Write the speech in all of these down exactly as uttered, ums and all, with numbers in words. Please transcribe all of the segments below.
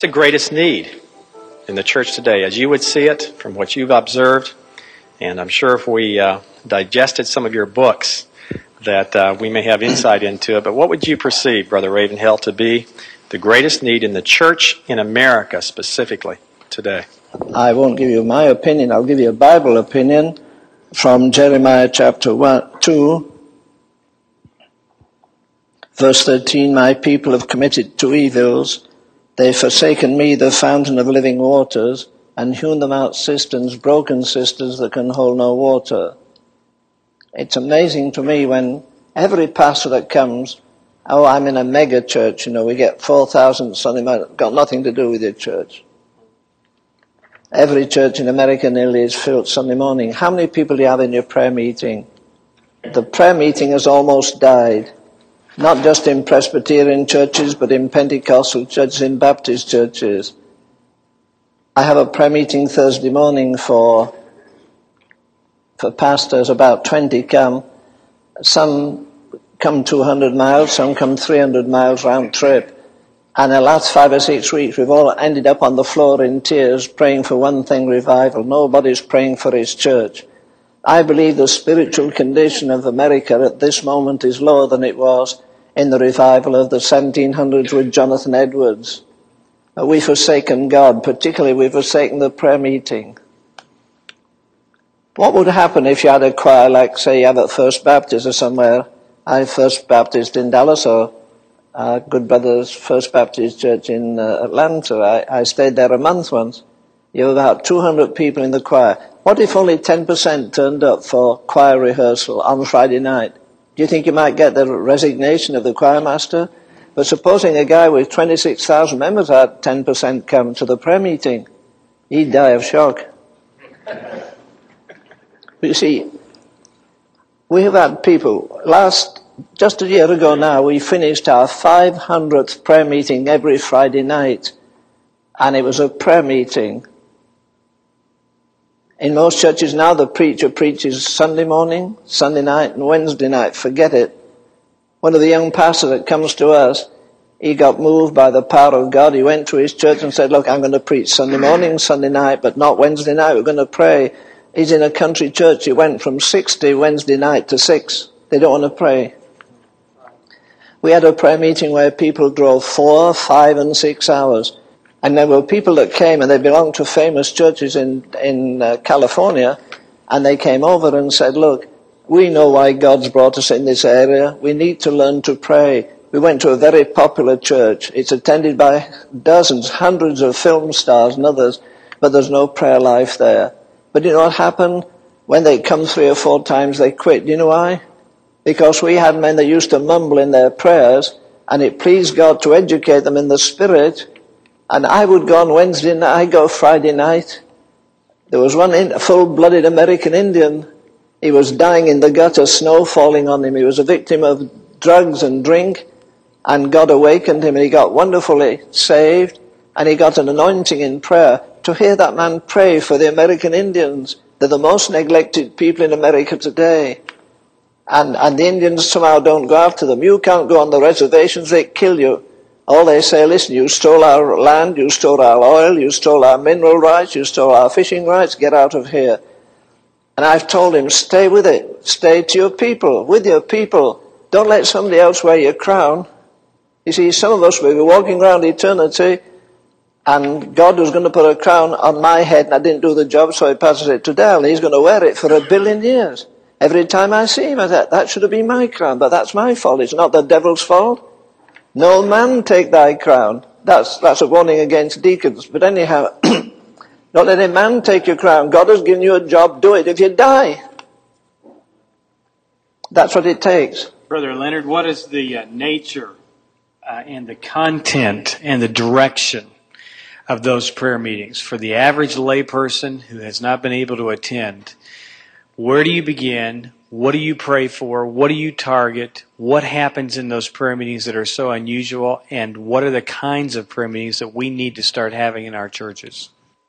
the greatest need in the church today, as you would see it from what you've observed? And I'm sure if we uh, digested some of your books that uh, we may have insight into it. But what would you perceive, Brother Ravenhill, to be the greatest need in the church in America specifically today? I won't give you my opinion. I'll give you a Bible opinion from Jeremiah chapter one, two, verse thirteen. My people have committed two evils. They've forsaken me, the fountain of living waters, and hewn them out cisterns, broken cisterns that can hold no water. It's amazing to me when every pastor that comes, oh, I'm in a mega church, you know, we get four thousand Sunday morning, got nothing to do with your church. Every church in America nearly is filled Sunday morning. How many people do you have in your prayer meeting? The prayer meeting has almost died. Not just in Presbyterian churches, but in Pentecostal churches, in Baptist churches. I have a prayer meeting Thursday morning for for pastors. About twenty come. Some come two hundred miles, some come three hundred miles round trip. And the last five or six weeks, we've all ended up on the floor in tears, praying for one thing, revival. Nobody's praying for his church. I believe the spiritual condition of America at this moment is lower than it was in the revival of the seventeen hundreds with Jonathan Edwards. We've forsaken God, particularly we've forsaken the prayer meeting. What would happen if you had a choir like, say, you have at First Baptist or somewhere? I have First Baptist in Dallas, or uh, Good Brothers First Baptist Church in uh, Atlanta. I, I stayed there a month once. You have about two hundred people in the choir. What if only ten percent turned up for choir rehearsal on Friday night? Do you think you might get the resignation of the choir master? But supposing a guy with twenty-six thousand members had ten percent come to the prayer meeting, he'd die of shock. But you see, we have had people, last, just a year ago now, we finished our five hundredth prayer meeting every Friday night. And it was a prayer meeting. In most churches now, the preacher preaches Sunday morning, Sunday night, and Wednesday night. Forget it. One of the young pastors that comes to us, he got moved by the power of God. He went to his church and said, look, I'm going to preach Sunday morning, Sunday night, but not Wednesday night. We're going to pray. He's in a country church. He went from sixty Wednesday night to six. They don't want to pray. We had a prayer meeting where people drove four, five, and six hours. And there were people that came, and they belonged to famous churches in, in uh, California, and they came over and said, look, we know why God's brought us in this area. We need to learn to pray. We went to a very popular church. It's attended by dozens, hundreds of film stars and others, but there's no prayer life there. But you know what happened? When they come three or four times, they quit. Do you know why? Because we had men that used to mumble in their prayers, and it pleased God to educate them in the Spirit. And I would go on Wednesday night, I go Friday night. There was one in, full-blooded American Indian. He was dying in the gutter, snow falling on him. He was a victim of drugs and drink. And God awakened him, and he got wonderfully saved. And he got an anointing in prayer. To hear that man pray for the American Indians, they're the most neglected people in America today. And, and the Indians somehow don't go after them. You can't go on the reservations, they kill you. All they say, listen, you stole our land, you stole our oil, you stole our mineral rights, you stole our fishing rights, get out of here. And I've told him, stay with it. Stay to your people, with your people. Don't let somebody else wear your crown. You see, some of us will be walking around eternity, and God was going to put a crown on my head, and I didn't do the job, so he passes it to Dale. He's going to wear it for a billion years. Every time I see him, I thought, that should have been my crown, but that's my fault. It's not the devil's fault. No man take thy crown. That's, that's a warning against deacons. But anyhow, don't let any man take your crown. God has given you a job. Do it if you die. That's what it takes. Brother Leonard, what is the uh, nature uh, and the content and the direction of those prayer meetings? For the average layperson who has not been able to attend, where do you begin? What do you pray for? What do you target? What happens in those prayer meetings that are so unusual? And what are the kinds of prayer meetings that we need to start having in our churches?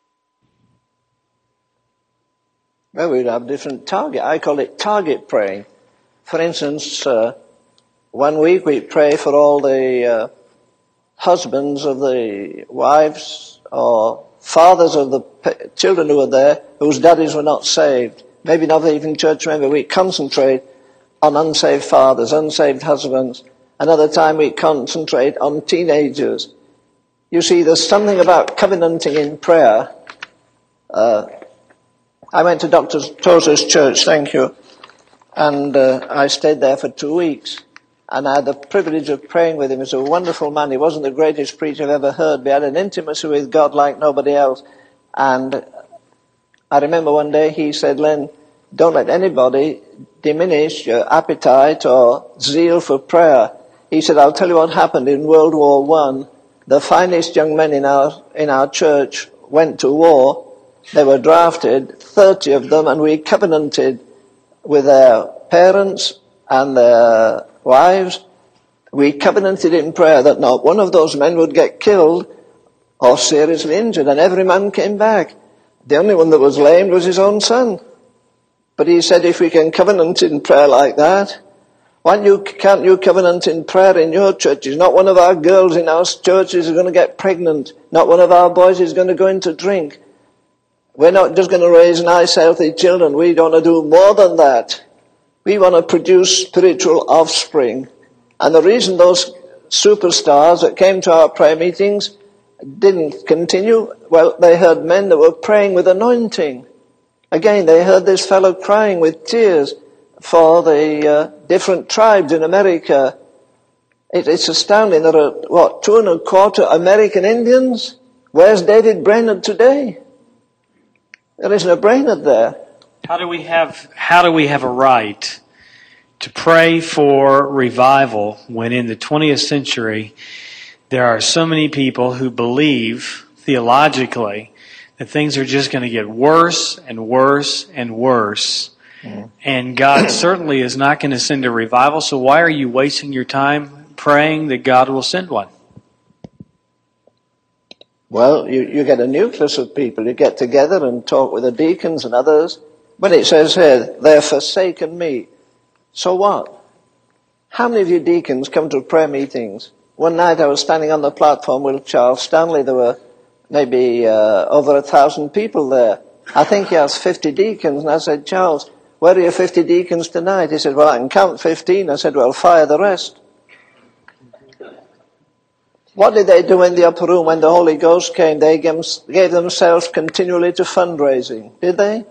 Well, we'd have different target. I call it target praying. For instance, uh, one week we pray for all the uh, husbands of the wives or fathers of the children who were there whose daddies were not saved. Maybe not even church member. We concentrate on unsaved fathers, unsaved husbands. Another time we concentrate on teenagers. You see, there's something about covenanting in prayer. Uh, I went to Doctor Tozer's church, thank you, and uh, I stayed there for two weeks. And I had the privilege of praying with him. He was a wonderful man. He wasn't the greatest preacher I've ever heard, but he had an intimacy with God like nobody else. And I remember one day he said, Len, don't let anybody diminish your appetite or zeal for prayer. He said, I'll tell you what happened in World War One. The finest young men in our, in our church went to war. They were drafted, thirty of them, and we covenanted with their parents and their wives. We covenanted in prayer that not one of those men would get killed or seriously injured, and every man came back. The only one that was lamed was his own son. But he said, if we can covenant in prayer like that, why you, can't you covenant in prayer in your churches? Not one of our girls in our churches is going to get pregnant. Not one of our boys is going to go into drink. We're not just going to raise nice, healthy children. We want to do more than that. We want to produce spiritual offspring. And the reason those superstars that came to our prayer meetings didn't continue, well, they heard men that were praying with anointing. Again, they heard this fellow crying with tears for the uh, different tribes in America. It, it's astounding. There are, what, two and a quarter American Indians? Where's David Brainerd today? There isn't a Brainerd there. How do we have, how do we have a right to pray for revival when in the twentieth century there are so many people who believe theologically that things are just going to get worse and worse and worse? Mm. And God certainly is not going to send a revival, so why are you wasting your time praying that God will send one? Well, you, you get a nucleus of people. You get together and talk with the deacons and others. But it says here, they've forsaken me. So what? How many of you deacons come to prayer meetings? One night I was standing on the platform with Charles Stanley. There were maybe uh, over a thousand people there. I think he has fifty deacons. And I said, Charles, where are your fifty deacons tonight? He said, well, I can count fifteen. I said, well, fire the rest. What did they do in the upper room when the Holy Ghost came? They gave themselves continually to fundraising. Did they?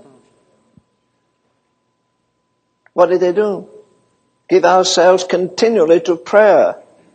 What did they do? Give ourselves continually to prayer.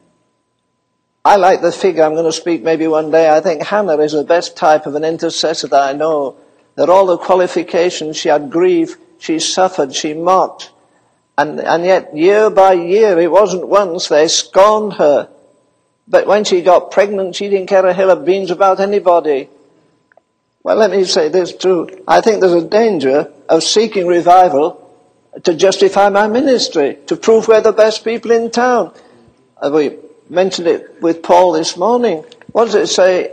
I like the figure, I'm going to speak maybe one day. I think Hannah is the best type of an intercessor that I know. That all the qualifications, she had grief, she suffered, she mocked. And, and yet year by year, it wasn't once, they scorned her. But when she got pregnant, she didn't care a hill of beans about anybody. Well, let me say this too. I think there's a danger of seeking revival to justify my ministry, to prove we're the best people in town. Uh, we mentioned it with Paul this morning. What does it say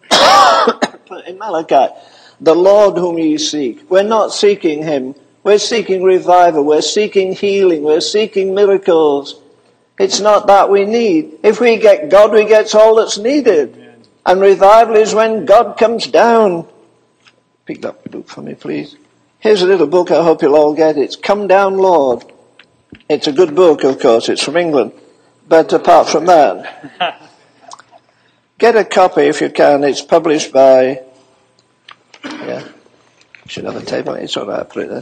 in Malachi? The Lord whom ye seek. We're not seeking him. We're seeking revival. We're seeking healing. We're seeking miracles. It's not that we need. If we get God, we get all that's needed. Amen. And revival is when God comes down. Pick that book for me, please. Here's a little book I hope you'll all get. It's Come Down, Lord. It's a good book, of course. It's from England. But apart from that, get a copy if you can. It's published by... Yeah, should have a table. It's all right, I'll put it there.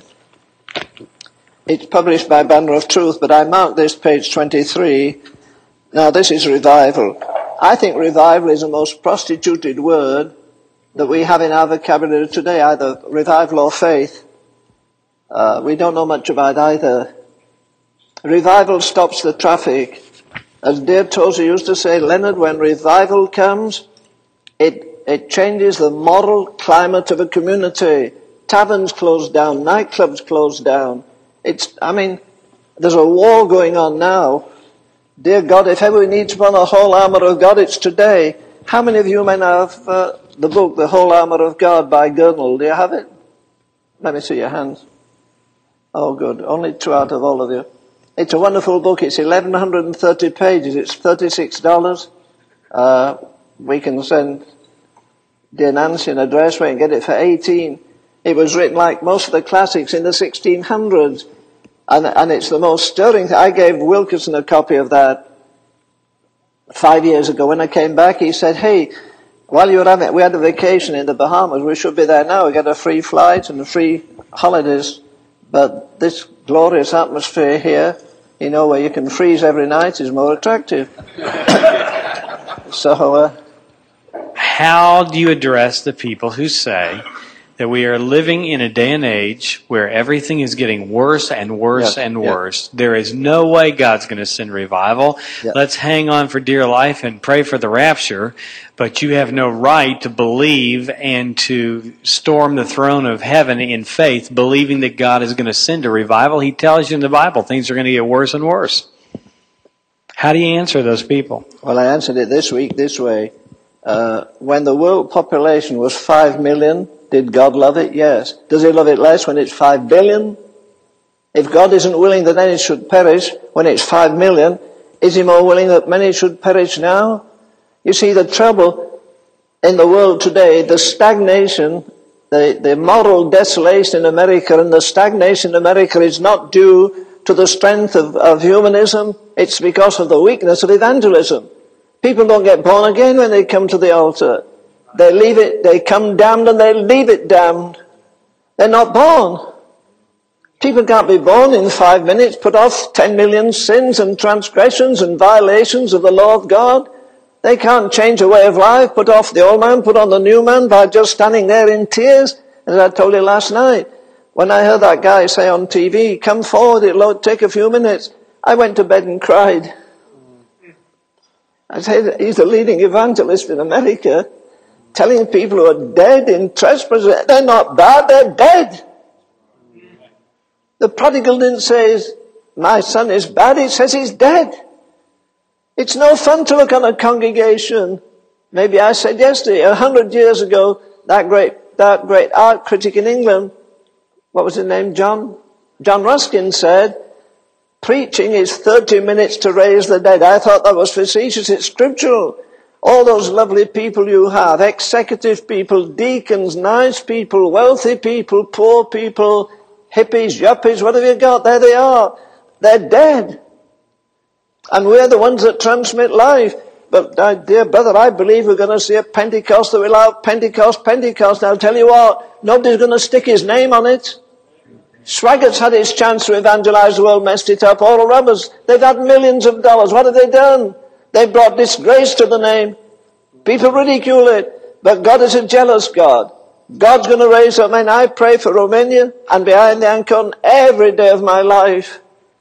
It's published by Banner of Truth, but I marked this page twenty-three. Now, this is revival. I think revival is the most prostituted word that we have in our vocabulary today, either revival or faith. Uh, we don't know much about either. Revival stops the traffic. As Dear Tozer used to say, Leonard, when revival comes, it, it changes the moral climate of a community. Taverns close down, nightclubs close down. It's, I mean, there's a war going on now. Dear God, if ever we need to put on the whole armour of God, it's today. How many of you men have uh, the book, The Whole Armour of God by Gurnall? Do you have it? Let me see your hands. Oh, good. Only two out of all of you. It's a wonderful book. It's eleven thirty pages. It's thirty-six dollars. Uh, we can send dear Nancy an address, we can get it for eighteen. It was written like most of the classics in the sixteen hundreds. And, and it's the most stirring thing. I gave Wilkerson a copy of that five years ago. When I came back, he said, hey, while you were having, we had a vacation in the Bahamas, we should be there now. We got a free flight and a free holidays. But this glorious atmosphere here, you know, where you can freeze every night is more attractive. so, uh, How do you address the people who say that we are living in a day and age where everything is getting worse and worse yeah, and yeah. worse? There is no way God's going to send revival. Yeah. Let's hang on for dear life and pray for the rapture, but you have no right to believe and to storm the throne of heaven in faith, believing that God is going to send a revival. He tells you in the Bible things are going to get worse and worse. How do you answer those people? Well, I answered it this week this way. Uh, when the world population was five million, did God love it? Yes. Does he love it less when it's five billion? If God isn't willing that any should perish when it's five million, is he more willing that many should perish now? You see, the trouble in the world today, the stagnation, the, the moral desolation in America, and the stagnation in America is not due to the strength of, of humanism. It's because of the weakness of evangelism. People don't get born again when they come to the altar. They leave it, they come damned and they leave it damned. They're not born. People can't be born in five minutes, put off ten million sins and transgressions and violations of the law of God. They can't change a way of life, put off the old man, put on the new man by just standing there in tears. As I told you last night, when I heard that guy say on T V, come forward, it'll take a few minutes, I went to bed and cried. I said, he's the leading evangelist in America, telling people who are dead in trespasses, they're not bad, they're dead. The prodigal didn't say, my son is bad, he says he's dead. It's no fun to look on a congregation. Maybe I said yesterday, a hundred years ago, that great, that great art critic in England, what was his name, John? John Ruskin said, preaching is thirty minutes to raise the dead. I thought that was facetious, it's scriptural. All those lovely people you have, executive people, deacons, nice people, wealthy people, poor people, hippies, yuppies, what have you got? There they are. They're dead. And we're the ones that transmit life. But, uh, dear brother, I believe we're going to see a Pentecost that will have Pentecost, Pentecost. And I'll tell you what, nobody's going to stick his name on it. Swaggart's had his chance to evangelize the world, messed it up. Oral Roberts, they've had millions of dollars. What have they done? They brought disgrace to the name. People ridicule it. But God is a jealous God. God's going to raise up men. I pray for Romania and behind the Ancon every day of my life.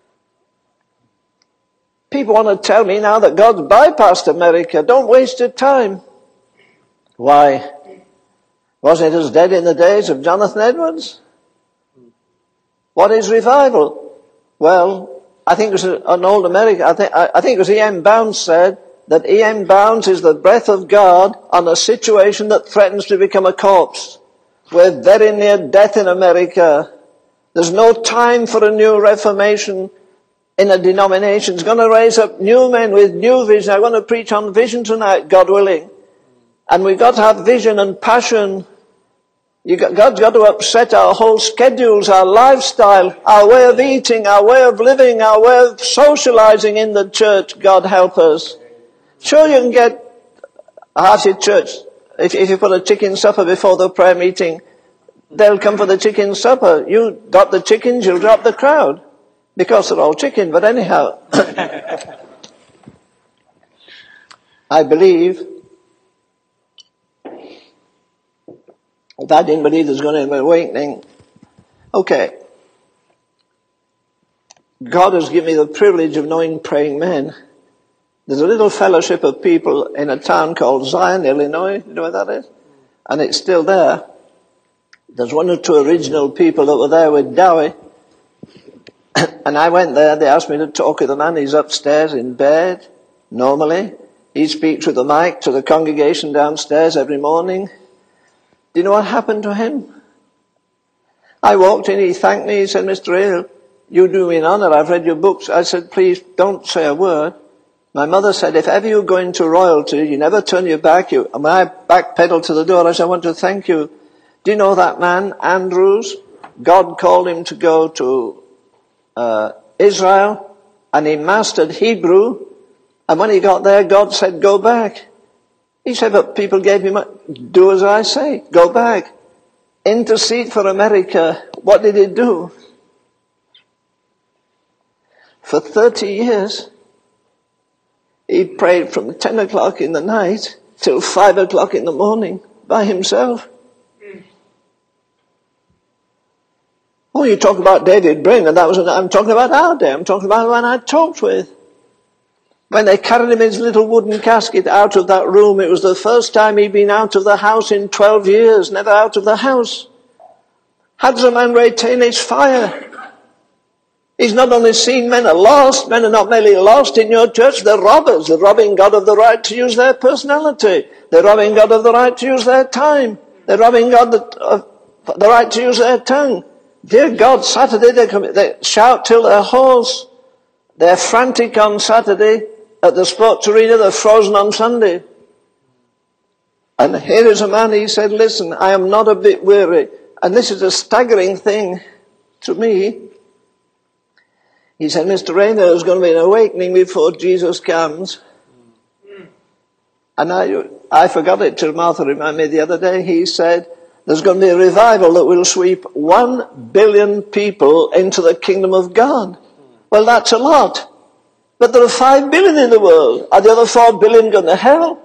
People want to tell me now that God's bypassed America. Don't waste your time. Why? Wasn't it as dead in the days of Jonathan Edwards? What is revival? Well, I think it was an old American, I think, I think it was E M Bounds said that E M Bounds is the breath of God on a situation that threatens to become a corpse. We're very near death in America. There's no time for a new reformation in a denomination. It's going to raise up new men with new vision. I'm going to preach on vision tonight, God willing. And we've got to have vision and passion. You got, God's got to upset our whole schedules, our lifestyle, our way of eating, our way of living, our way of socializing in the church. God help us. Sure, you can get half your church. If, if you put a chicken supper before the prayer meeting, they'll come for the chicken supper. You got the chickens, you'll drop the crowd. Because they're all chicken, but anyhow. I believe, if I didn't believe there's going to be an awakening, okay. God has given me the privilege of knowing praying men. There's a little fellowship of people in a town called Zion, Illinois. You know where that is? And it's still there. There's one or two original people that were there with Dowie. And I went there, they asked me to talk with the man. He's upstairs in bed, normally. He speaks with the mic to the congregation downstairs every morning. Do you know what happened to him? I walked in, he thanked me, he said, Mister Hale, you do me an honor, I've read your books. I said, please don't say a word. My mother said, if ever you go into royalty, you never turn your back. You, and when I backpedaled to the door, I said, I want to thank you. Do you know that man, Andrews? God called him to go to uh, Israel, and he mastered Hebrew. And when he got there, God said, go back. He said, but people gave him, a, do as I say, go back. Intercede for America. What did he do? For thirty years, he prayed from ten o'clock in the night till five o'clock in the morning by himself. Oh, you talk about David Brainerd. That was, I'm talking about our day. I'm talking about the one I talked with. When they carried him in his little wooden casket out of that room, it was the first time he'd been out of the house in twelve years, never out of the house. How does a man retain his fire? He's not only seen men are lost, men are not merely lost in your church, they're robbers. They're robbing God of the right to use their personality. They're robbing God of the right to use their time. They're robbing God of the right to use their tongue. Dear God, Saturday they, come, they shout till they're hoarse. They're frantic on Saturday. At the sports arena, they're frozen on Sunday. And here is a man, he said, listen, I am not a bit weary. And this is a staggering thing to me. He said, Mister Rayner, there's going to be an awakening before Jesus comes. And I, I forgot it till Martha reminded me the other day. He said, there's going to be a revival that will sweep one billion people into the kingdom of God. Well, that's a lot. But there are five billion in the world. Are the other four billion going to hell?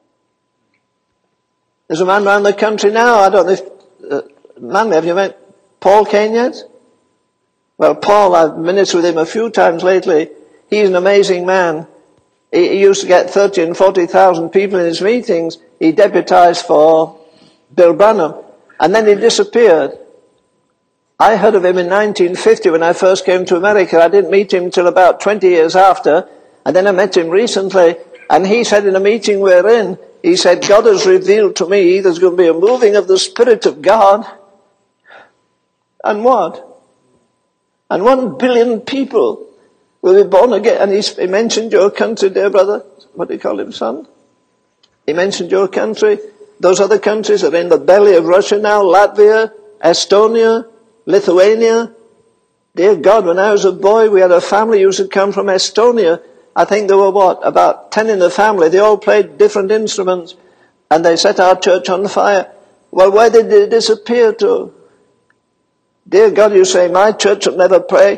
There's a man around the country now, I don't know if, uh, man, have you met Paul Kane yet? Well, Paul, I've ministered with him a few times lately. He's an amazing man. He, he used to get thirty and forty thousand people in his meetings. He deputized for Bill Branham. And then he disappeared. I heard of him in nineteen fifty when I first came to America. I didn't meet him till about twenty years after. And then I met him recently. And he said in a meeting we're in, he said, God has revealed to me there's going to be a moving of the Spirit of God. And what? And one billion people will be born again. And he's, he mentioned your country, dear brother. What do you call him, son? He mentioned your country. Those other countries are in the belly of Russia now. Latvia, Estonia, Lithuania. Dear God, when I was a boy, we had a family who used to come from Estonia. I think there were, what, about ten in the family. They all played different instruments. And they set our church on fire. Well, where did they disappear to? Dear God, you say, my church will never pray.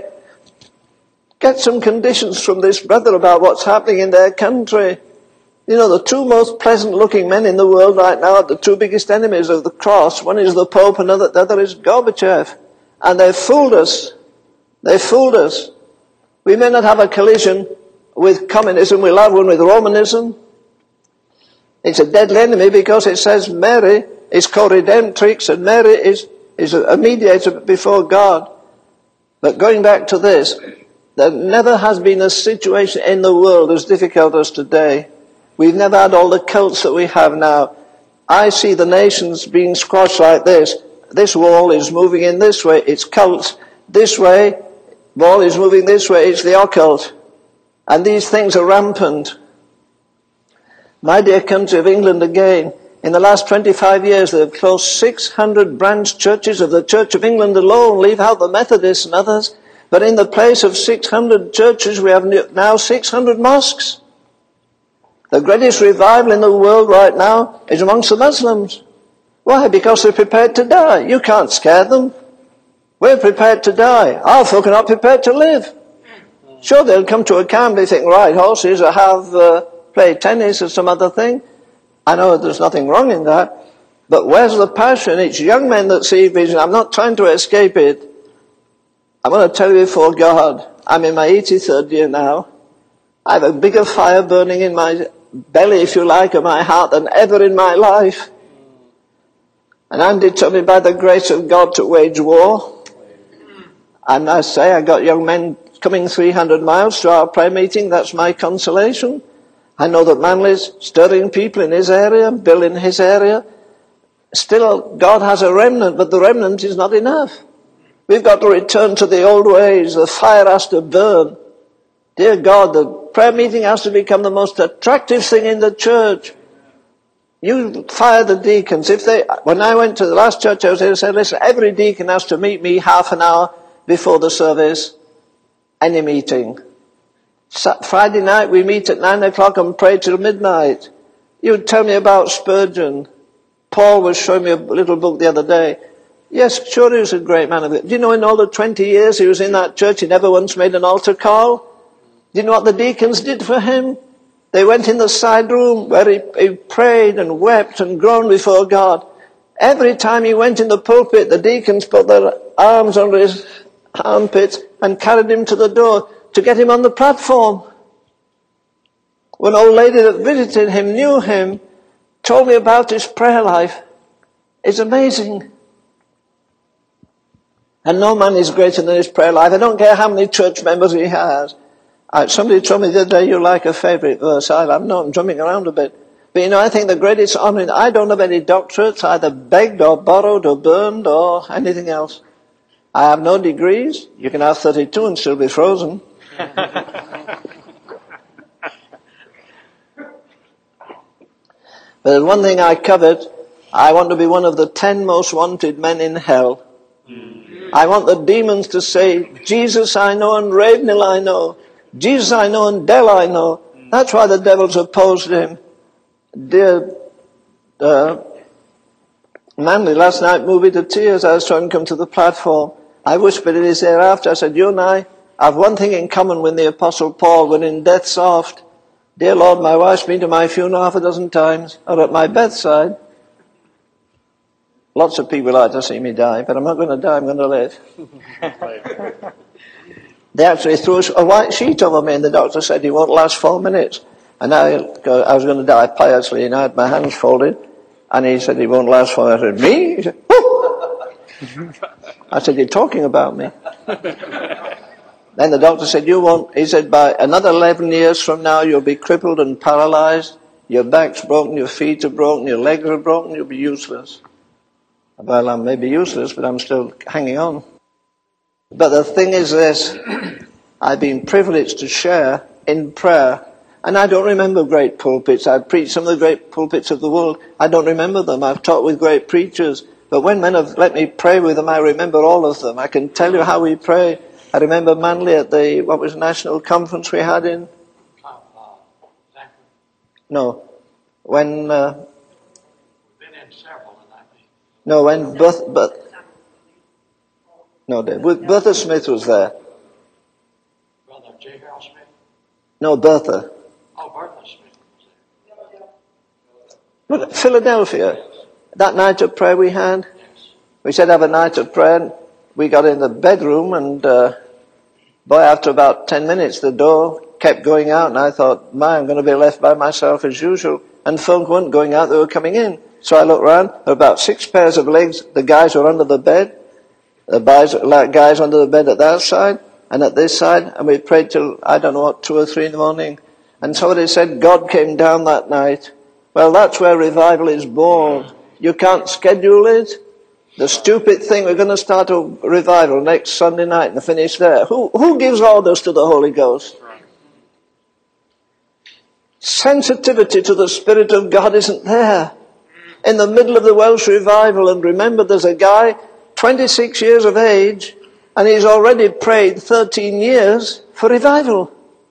Get some conditions from this brother about what's happening in their country. You know, the two most pleasant-looking men in the world right now are the two biggest enemies of the cross. One is the Pope, and the other is Gorbachev. And they've fooled us. They've fooled us. We may not have a collision with communism. We'll have one with Romanism. It's a deadly enemy because it says Mary is co-redemptrix and Mary is, is a mediator before God. But going back to this, there never has been a situation in the world as difficult as today. We've never had all the cults that we have now. I see the nations being squashed like this. This wall is moving in this way, it's cults. This way, wall is moving this way, it's the occult. And these things are rampant. My dear country of England again, in the last twenty-five years they have closed six hundred branch churches of the Church of England alone, leave out the Methodists and others. But in the place of six hundred churches, we have now six hundred mosques. The greatest revival in the world right now is amongst the Muslims. Why? Because they're prepared to die. You can't scare them. We're prepared to die. Our folk are not prepared to live. Sure, they'll come to a camp, they think, right, horses, or have uh, play tennis or some other thing. I know there's nothing wrong in that. But where's the passion? It's young men that see vision. I'm not trying to escape it. I'm going to tell you before God, I'm in my eighty-third year now. I have a bigger fire burning in my belly, if you like, of my heart than ever in my life. And I'm determined by the grace of God to wage war. And I say, I got young men coming three hundred miles to our prayer meeting. That's my consolation. I know that Manley's stirring people in his area, Bill in his area. Still, God has a remnant, but the remnant is not enough. We've got to return to the old ways. The fire has to burn. Dear God, the prayer meeting has to become the most attractive thing in the church. You fire the deacons. If they, when I went to the last church I was in, I said, listen, every deacon has to meet me half an hour before the service. Any meeting. Friday night we meet at nine o'clock and pray till midnight. You tell me about Spurgeon. Paul was showing me a little book the other day. Yes, sure he was a great man of it. Do you know in all the twenty years he was in that church, he never once made an altar call? Do you know what the deacons did for him? They went in the side room where he, he prayed and wept and groaned before God. Every time he went in the pulpit, the deacons put their arms under his armpits and carried him to the door to get him on the platform. One old lady that visited him, knew him, told me about his prayer life. It's amazing. And no man is greater than his prayer life. I don't care how many church members he has. Uh, somebody told me the other day, you like a favourite verse. I have not, I'm jumping around a bit. But you know, I think the greatest honour, I don't have any doctorates, either begged or borrowed or burned or anything else. I have no degrees. You can have thirty-two and still be frozen. But there's one thing I covet. I want to be one of the ten most wanted men in hell. I want the demons to say, Jesus I know and Ravenhill I know. Jesus I know and Dell I know. That's why the devils opposed him. Dear uh, Manley, last night moved me to tears. I was trying to come to the platform. I whispered in his ear after. I said, you and I have one thing in common with the Apostle Paul. When in death's oft, dear Lord, my wife's been to my funeral half a dozen times, or at my bedside. Lots of people like to see me die, but I'm not going to die, I'm going to live. They actually threw a white sheet over me, and the doctor said he won't last four minutes. And I, I was going to die piously, and I had my hands folded, and he said he won't last four minutes. I said, me? He said, oh! I said, you're talking about me. Then the doctor said, you won't. He said, by another eleven years from now, you'll be crippled and paralyzed. Your back's broken, your feet are broken, your legs are broken, you'll be useless. Well, I may be useless, but I'm still hanging on. But the thing is this, I've been privileged to share in prayer, and I don't remember great pulpits. I've preached some of the great pulpits of the world. I don't remember them. I've taught with great preachers. But when men have let me pray with them, I remember all of them. I can tell you how we pray. I remember Manley at the, what was national conference we had in? No. When, uh, No, when Bertha, Bertha, no, Bertha Smith was there. Brother J. Harold Smith? No, Bertha. Oh, Bertha Smith was there. But Philadelphia, that night of prayer we had, Yes. we said have a night of prayer. We got in the bedroom, and uh, boy, after about ten minutes, the door kept going out, and I thought, my, I'm going to be left by myself as usual. And folk weren't going out, they were coming in. So I looked around, there were about six pairs of legs. The guys were under the bed. The guys, guys under the bed at that side and at this side. And we prayed till, I don't know what, two or three in the morning. And somebody said God came down that night. Well, that's where revival is born. You can't schedule it. The stupid thing, we're going to start a revival next Sunday night and finish there. Who, who gives orders to the Holy Ghost? Sensitivity to the Spirit of God isn't there. In the middle of the Welsh revival, and remember there's a guy, twenty-six years of age, and he's already prayed thirteen years for revival.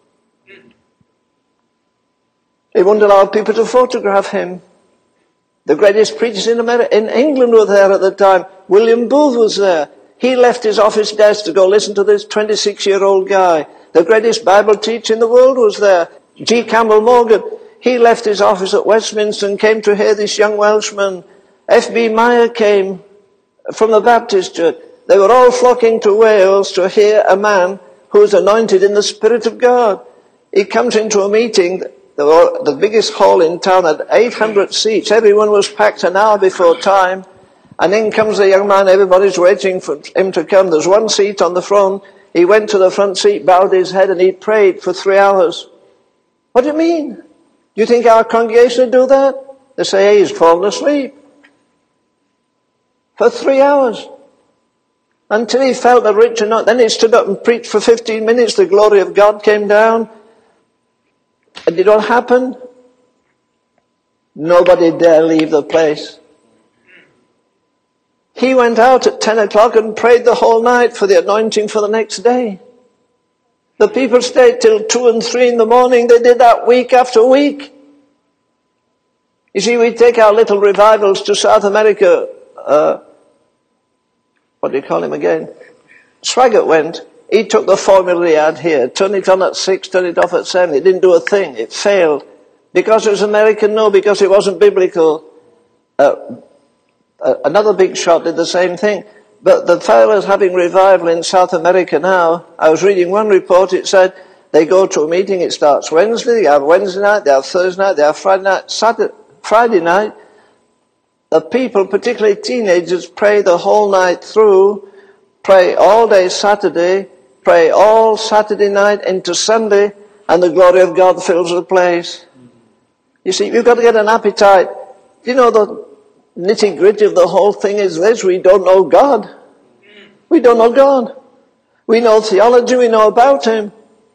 He wouldn't allow people to photograph him. The greatest preachers in America, in England were there at the time. William Booth was there. He left his office desk to go listen to this twenty-six-year-old guy. The greatest Bible teacher in the world was there. G. Campbell Morgan. He left his office at Westminster and came to hear this young Welshman. F B Meyer came from the Baptist church. They were all flocking to Wales to hear a man who was anointed in the Spirit of God. He comes into a meeting. The, the biggest hall in town had eight hundred seats. Everyone was packed an hour before time. And in comes the young man. Everybody's waiting for him to come. There's one seat on the front. He went to the front seat, bowed his head, and he prayed for three hours. What do you mean? Do you think our congregation would do that? They say, hey, he's fallen asleep. For three hours. Until he felt a rich anointing. Then he stood up and preached for fifteen minutes. The glory of God came down. And did what happened? Nobody dare leave the place. He went out at ten o'clock and prayed the whole night for the anointing for the next day. The people stayed till two and three in the morning. They did that week after week. You see, we take our little revivals to South America. Uh, what do you call him again? Swaggart went. He took the formula he had here. Turn it on at six, turn it off at seven. It didn't do a thing. It failed. Because it was American? No, because it wasn't biblical. Uh, uh, another big shot did the same thing. But the fellows having revival in South America now, I was reading one report, it said they go to a meeting, it starts Wednesday, they have Wednesday night, they have Thursday night, they have Friday night, Saturday, Friday night. The people, particularly teenagers, pray the whole night through, pray all day Saturday, pray all Saturday night into Sunday, and the glory of God fills the place. You see, you've got to get an appetite. You know, the nitty-gritty of the whole thing is this: we don't know God. We don't know God. We know theology, we know about Him.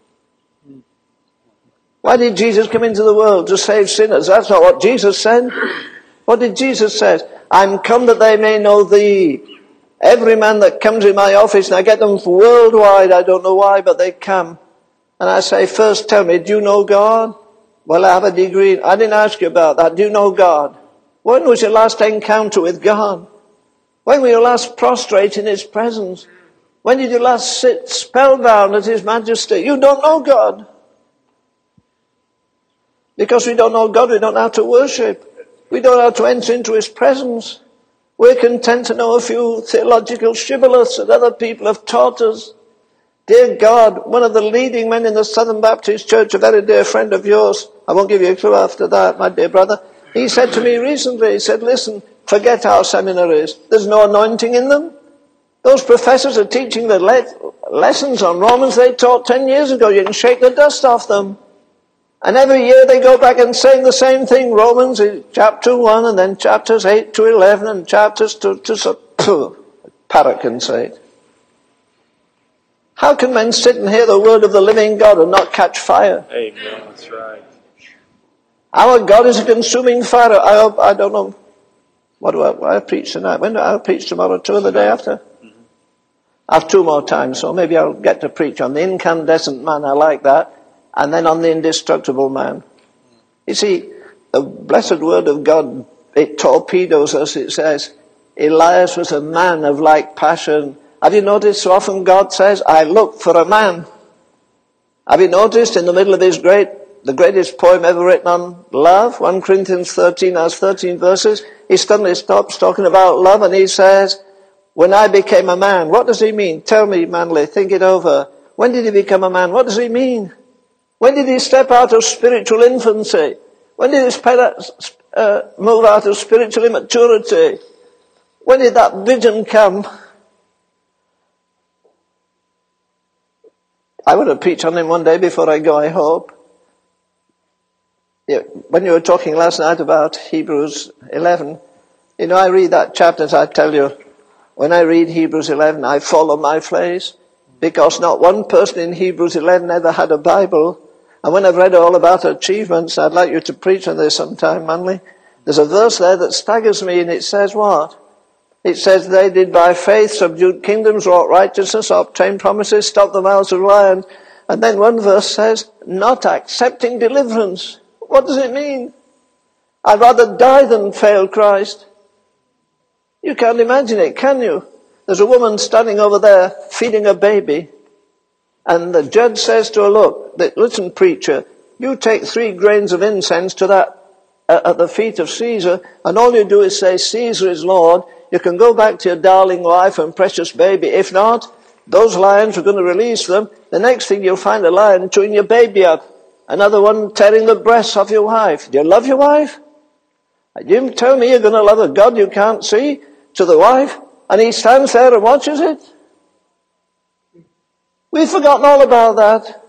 Why did Jesus come into the world? To save sinners. That's not what Jesus said. What did Jesus say? I'm come that they may know Thee. Every man that comes in my office, and I get them worldwide, I don't know why, but they come. And I say, first tell me, do you know God? Well, I have a degree. I didn't ask you about that. Do you know God? When was your last encounter with God? When were you last prostrate in His presence? When did you last sit spellbound at His majesty? You don't know God. Because we don't know God, we don't know how to worship. We don't know how to enter into His presence. We're content to know a few theological shibboleths that other people have taught us. Dear God, one of the leading men in the Southern Baptist Church, a very dear friend of yours, I won't give you a clue after that, my dear brother, he said to me recently, he said, listen, forget our seminaries. There's no anointing in them. Those professors are teaching the le- lessons on Romans they taught ten years ago. You can shake the dust off them. And every year they go back and say the same thing. Romans chapter one, and then chapters eight to eleven, and chapters two to two. Parrot can say it. How can men sit and hear the word of the living God and not catch fire? Amen. That's right. Our God is a consuming fire. I hope, I don't know. What do I, I preach tonight? When do I preach tomorrow too, or the day after? Mm-hmm. I have two more times, so maybe I'll get to preach on the incandescent man. I like that. And then on the indestructible man. You see, the blessed word of God, it torpedoes us. It says, Elias was a man of like passion. Have you noticed so often God says, I look for a man? Have you noticed in the middle of his great, the greatest poem ever written on love, First Corinthians thirteen has thirteen verses, he suddenly stops talking about love and he says, when I became a man, what does he mean? Tell me, Manly, think it over. When did he become a man? What does he mean? When did he step out of spiritual infancy? When did he uh, move out of spiritual immaturity? When did that vision come? I want to preach on him one day before I go, I hope. Yeah, when you were talking last night about Hebrews eleven, you know, I read that chapter, as I tell you, when I read Hebrews eleven, I fall on my face, because not one person in Hebrews eleven ever had a Bible. And when I've read all about achievements, I'd like you to preach on this sometime, Manly. There's a verse there that staggers me, and it says what? It says, they did by faith subdued kingdoms, wrought righteousness, obtained promises, stopped the mouths of lions. And then one verse says, not accepting deliverance. What does it mean? I'd rather die than fail Christ. You can't imagine it, can you? There's a woman standing over there feeding a baby. And the judge says to her, look, listen, preacher, you take three grains of incense to that, uh, at the feet of Caesar, and all you do is say, Caesar is Lord. You can go back to your darling wife and precious baby. If not, those lions are going to release them. The next thing you'll find a lion chewing your baby up. Another one tearing the breasts off your wife. Do you love your wife? You tell me you're going to love a God you can't see to the wife, and he stands there and watches it? We've forgotten all about that.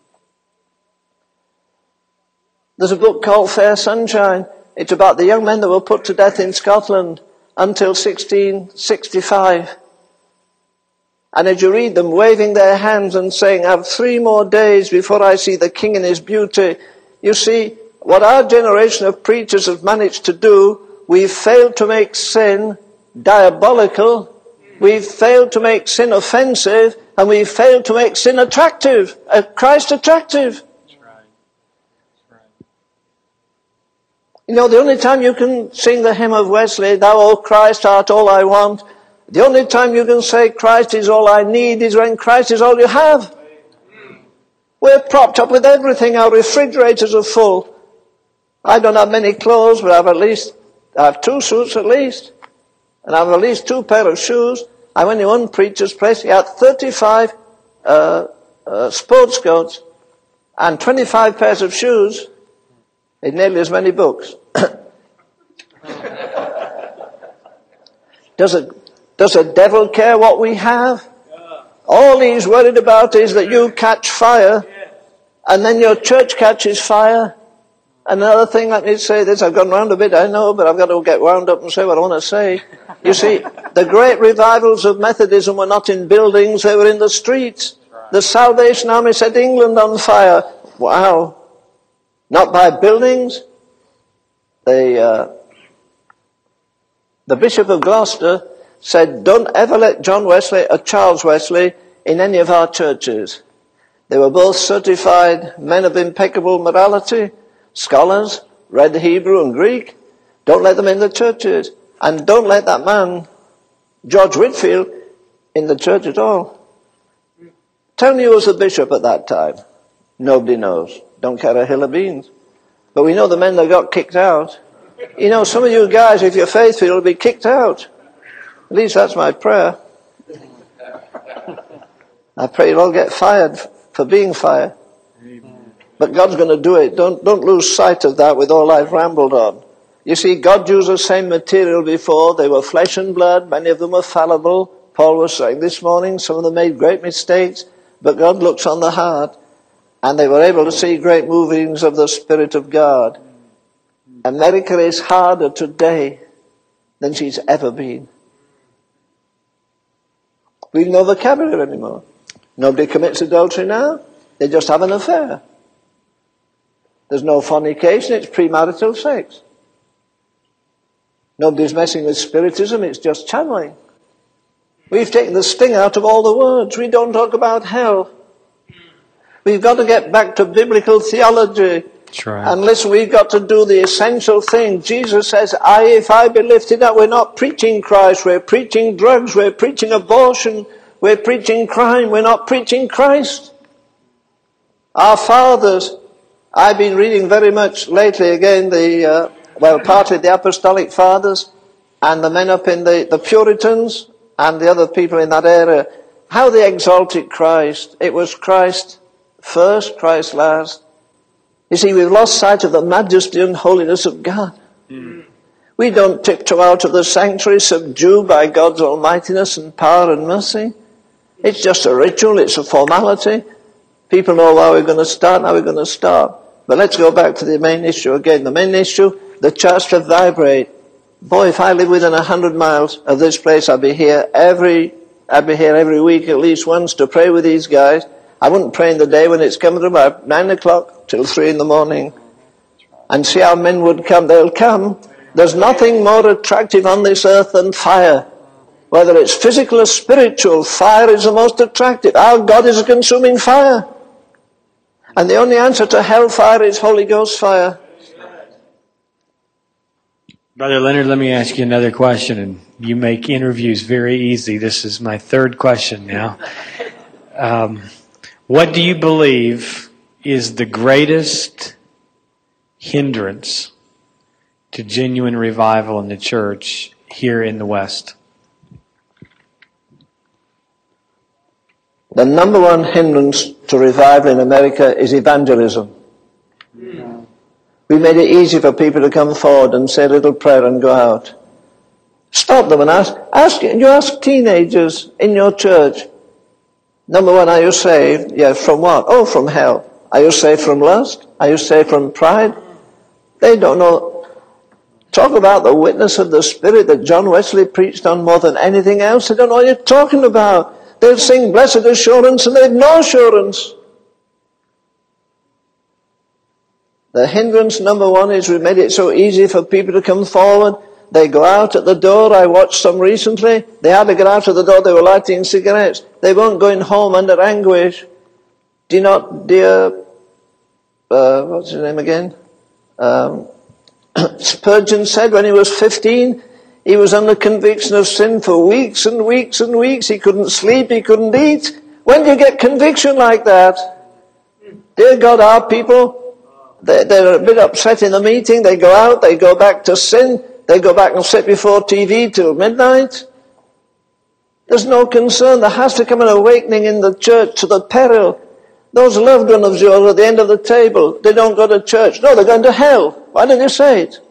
There's a book called Fair Sunshine. It's about the young men that were put to death in Scotland until sixteen sixty-five. And as you read them waving their hands and saying, I have three more days before I see the King in his beauty, you see, what our generation of preachers have managed to do, we've failed to make sin diabolical, we've failed to make sin offensive, and we've failed to make sin attractive, uh, Christ attractive. That's right. That's right. You know, the only time you can sing the hymn of Wesley, Thou, O Christ, art all I want, the only time you can say Christ is all I need is when Christ is all you have. We're propped up with everything. Our refrigerators are full. I don't have many clothes, but I have at least, I have two suits at least. And I have at least two pair of shoes. I went to one preacher's place. He had thirty-five uh, uh, sports coats and twenty-five pairs of shoes. He had nearly as many books. Does it Does the devil care what we have? All he's worried about is that you catch fire, and then your church catches fire. Another thing, let me say this, I've gone round a bit, I know, but I've got to get wound up and say what I want to say. You see, the great revivals of Methodism were not in buildings, they were in the streets. The Salvation Army set England on fire. Wow. Not by buildings. The, uh, the Bishop of Gloucester said, don't ever let John Wesley or Charles Wesley in any of our churches. They were both certified men of impeccable morality, scholars, read Hebrew and Greek. Don't let them in the churches. And don't let that man, George Whitefield, in the church at all. Tell me who was the bishop at that time. Nobody knows. Don't care a hill of beans. But we know the men that got kicked out. You know, some of you guys, if you're faithful, you'll be kicked out. At least that's my prayer. I pray you'll all get fired for being fired. But God's going to do it. Don't, don't lose sight of that with all I've rambled on. You see, God used the same material before. They were flesh and blood. Many of them were fallible. Paul was saying this morning, some of them made great mistakes. But God looks on the heart. And they were able to see great movings of the Spirit of God. America is harder today than she's ever been. We've no vocabulary anymore. Nobody commits adultery now. They just have an affair. There's no fornication, it's premarital sex. Nobody's messing with spiritism, it's just channeling. We've taken the sting out of all the words. We don't talk about hell. We've got to get back to biblical theology. That's right. And listen, we've got to do the essential thing. Jesus says, I, if I be lifted up, we're not preaching Christ, we're preaching drugs, we're preaching abortion, we're preaching crime, we're not preaching Christ. Our fathers, I've been reading very much lately again the, uh, well, partly the Apostolic Fathers and the men up in the, the Puritans and the other people in that area, how they exalted Christ. It was Christ first, Christ last. You see, we've lost sight of the majesty and holiness of God. Mm. We don't tiptoe out of the sanctuary subdued by God's almightiness and power and mercy. It's just a ritual, it's a formality. People know how we're going to start and how we're going to stop. But let's go back to the main issue again. The main issue, the church to vibrate. Boy, if I live within a hundred miles of this place, I'd be here every, I'd be here every week at least once to pray with these guys. I wouldn't pray in the day when it's coming to about nine o'clock till three in the morning. And see how men would come. They'll come. There's nothing more attractive on this earth than fire. Whether it's physical or spiritual, fire is the most attractive. Our God is a consuming fire. And the only answer to hellfire is Holy Ghost fire. Brother Leonard, let me ask you another question. And you make interviews very easy. This is my third question now. Um, what do you believe is the greatest hindrance to genuine revival in the church here in the West? The number one hindrance to revival in America is evangelism. Mm. We made it easy for people to come forward and say a little prayer and go out. Stop them and ask. Ask you ask teenagers in your church. Number one, are you saved? Yeah, from what? Oh, from hell. Are you saved from lust? Are you saved from pride? They don't know. Talk about the witness of the Spirit that John Wesley preached on more than anything else. They don't know what you're talking about. They'll sing blessed assurance and they've no assurance. The hindrance number one is we made it so easy for people to come forward. They go out at the door. I watched some recently. They had to get out of the door. They were lighting cigarettes. They weren't going home under anguish. Do you not, dear, uh, what's his name again? Um, Spurgeon said when he was fifteen, he was under conviction of sin for weeks and weeks and weeks. He couldn't sleep. He couldn't eat. When do you get conviction like that? Dear God, our people, they, they're a bit upset in the meeting. They go out. They go back to sin. They go back and sit before T V till midnight. There's no concern. There has to come an awakening in the church to the peril. Those loved ones of yours at the end of the table, they don't go to church. No, they're going to hell. Why don't you say it?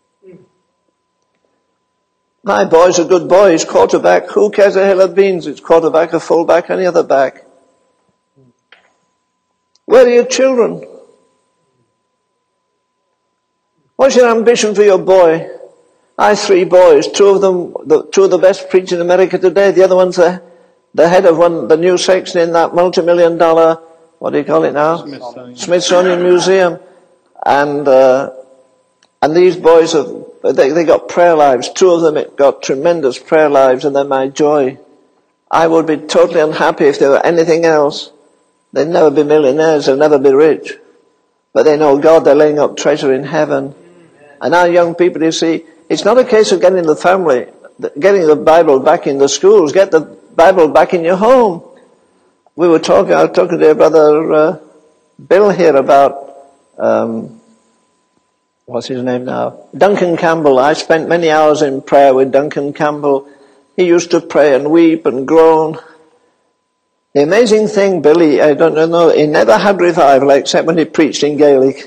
My boy's a good boy. He's quarterback. Who cares a hill of beans? It's quarterback, a fullback, any other back. Where are your children? What's your ambition for your boy? I have three boys. Two of them, the, two of the best preachers in America today. The other one's the, the head of one, the new section in that multi-million dollar, what do you call it now? Smithsonian, Smithsonian Museum. And, uh, and these boys have, they, they got prayer lives. Two of them got tremendous prayer lives, and they're my joy. I would be totally unhappy if they were anything else. They'd never be millionaires. They'll never be rich. But they know God. They're laying up treasure in heaven. And our young people, you see, it's not a case of getting the family, getting the Bible back in the schools. Get the Bible back in your home. We were talking, I was talking to your brother uh, Bill here about, um, what's his name now? Duncan Campbell. I spent many hours in prayer with Duncan Campbell. He used to pray and weep and groan. The amazing thing, Billy, I don't know, he never had revival except when he preached in Gaelic.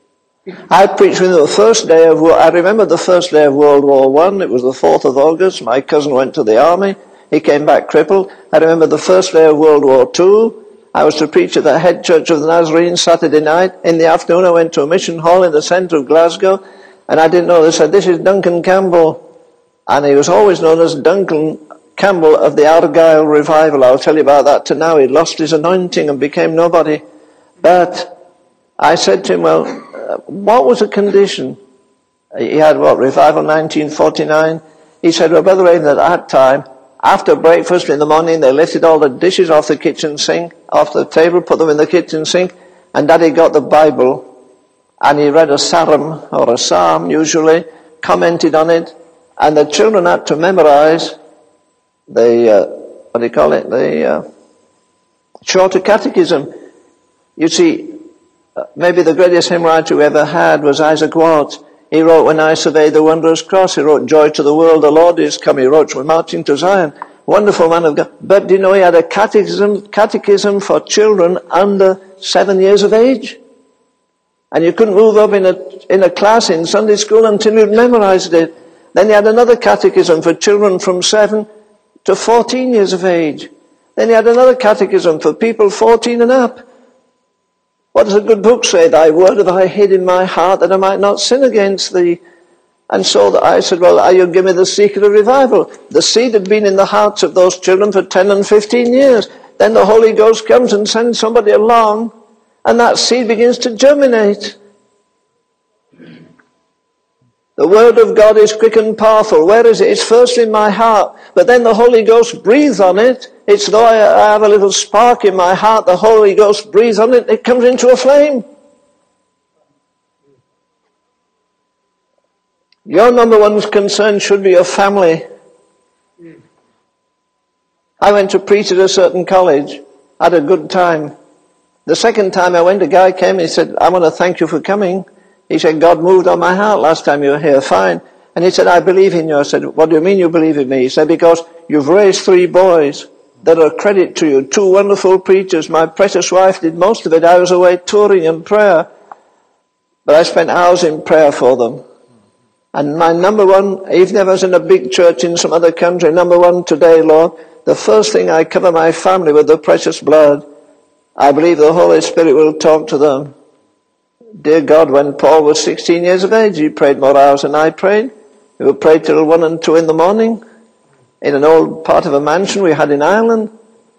I preached with him the first day of, I remember the first day of World War One. It was the fourth of August. My cousin went to the army. He came back crippled. I remember the first day of World War Two. I was to preach at the head church of the Nazarenes Saturday night. In the afternoon, I went to a mission hall in the centre of Glasgow, and I didn't know. They said, "This is Duncan Campbell," and he was always known as Duncan Campbell of the Argyle Revival. I'll tell you about that to now. He lost his anointing and became nobody. But I said to him, "Well, uh, what was the condition?" He had what, Revival nineteen forty-nine? He said, "Well, Brother Raven, at that time, after breakfast in the morning, they lifted all the dishes off the kitchen sink, off the table, put them in the kitchen sink, and Daddy got the Bible, and he read a psalm, or a psalm usually, commented on it, and the children had to memorize the, uh, what do you call it, the uh, Shorter Catechism." You see, uh, maybe the greatest hymn writer we ever had was Isaac Watts. He wrote, "When I survey the wondrous cross." He wrote, "Joy to the world, the Lord is come." He wrote, "We're marching to Zion." Wonderful man of God. But do you know he had a catechism, catechism for children under seven years of age? And you couldn't move up in a, in a class in Sunday school until you'd memorized it. Then he had another catechism for children from seven to fourteen years of age. Then he had another catechism for people fourteen and up. What does a good book say? "Thy word have I hid in my heart that I might not sin against thee." And so I said, "Well, are you giving me the secret of revival?" The seed had been in the hearts of those children for ten and fifteen years. Then the Holy Ghost comes and sends somebody along, and that seed begins to germinate. The word of God is quick and powerful. Where is it? It's first in my heart. But then the Holy Ghost breathes on it. It's though I have a little spark in my heart, the Holy Ghost breathes on it, it comes into a flame. Your number one concern should be your family. I went to preach at a certain college, had a good time. The second time I went, a guy came and he said, "I want to thank you for coming." He said, "God moved on my heart last time you were here." Fine. And he said, "I believe in you." I said, "What do you mean you believe in me?" He said, "Because you've raised three boys that are a credit to you, two wonderful preachers. My precious wife did most of it. I was away touring in prayer. But I spent hours in prayer for them. And my number one, even if I was in a big church in some other country, number one today, Lord, the first thing I cover my family with the precious blood. I believe the Holy Spirit will talk to them. Dear God, when Paul was sixteen years of age, he prayed more hours than I prayed. He would pray till one and two in the morning in an old part of a mansion we had in Ireland.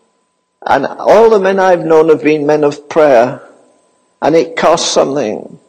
And all the men I've known have been men of prayer. And it costs something.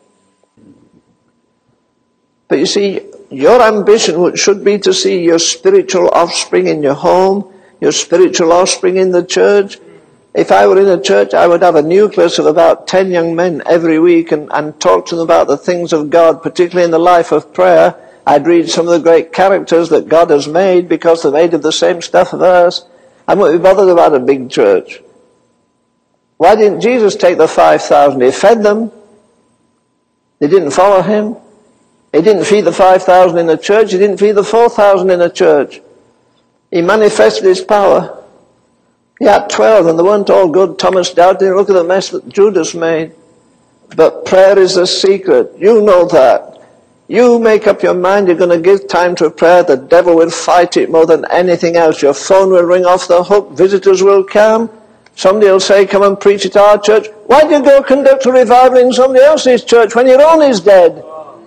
But you see, your ambition should be to see your spiritual offspring in your home, your spiritual offspring in the church. If I were in a church, I would have a nucleus of about ten young men every week and, and talk to them about the things of God, particularly in the life of prayer. I'd read some of the great characters that God has made because they're made of the same stuff as us. I wouldn't be bothered about a big church. Why didn't Jesus take the five thousand? He fed them. They didn't follow him. He didn't feed the five thousand in a church. He didn't feed the four thousand in a church. He manifested his power. He had twelve and they weren't all good. Thomas doubted. Look at the mess that Judas made. But prayer is the secret. You know that. You make up your mind you're going to give time to prayer. The devil will fight it more than anything else. Your phone will ring off the hook. Visitors will come. Somebody will say, come and preach at our church. Why do you go conduct a revival in somebody else's church when your own is dead?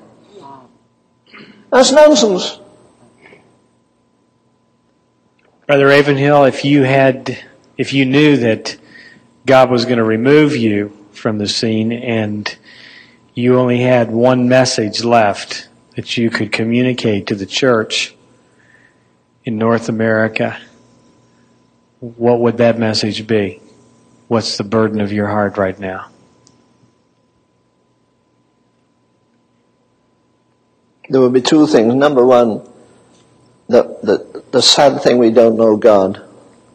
That's nonsense. Brother Ravenhill, if you had, if you knew that God was going to remove you from the scene and you only had one message left that you could communicate to the church in North America, what would that message be? What's the burden of your heart right now? There would be two things. Number one, the, the, the sad thing, we don't know God.